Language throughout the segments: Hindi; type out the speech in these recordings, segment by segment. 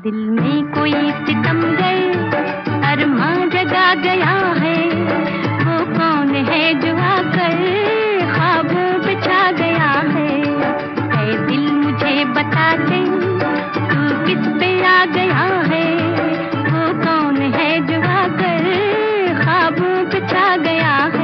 दिल में कोई सितमगर अरमां जगा गया है। वो कौन है जो आकर ख्वाबों पे छा गया है। ऐ दिल मुझे बता दे तू किस पे आ गया है। वो कौन है जो आकर ख्वाबों पे छा गया है।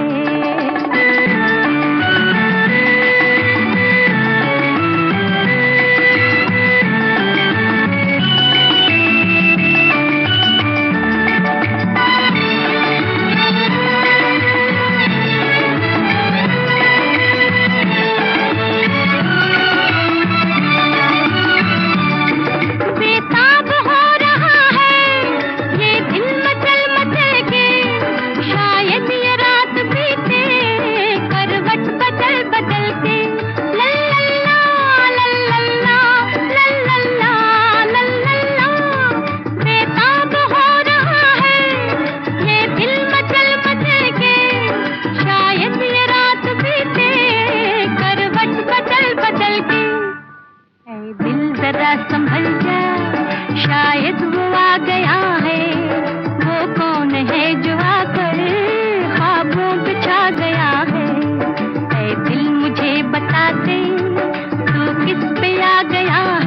संभल जा शायद वो आ गया है। वो कौन है जो आकर ख्वाबों पे छा गया है। ऐ दिल मुझे बता दे तू किस पे आ गया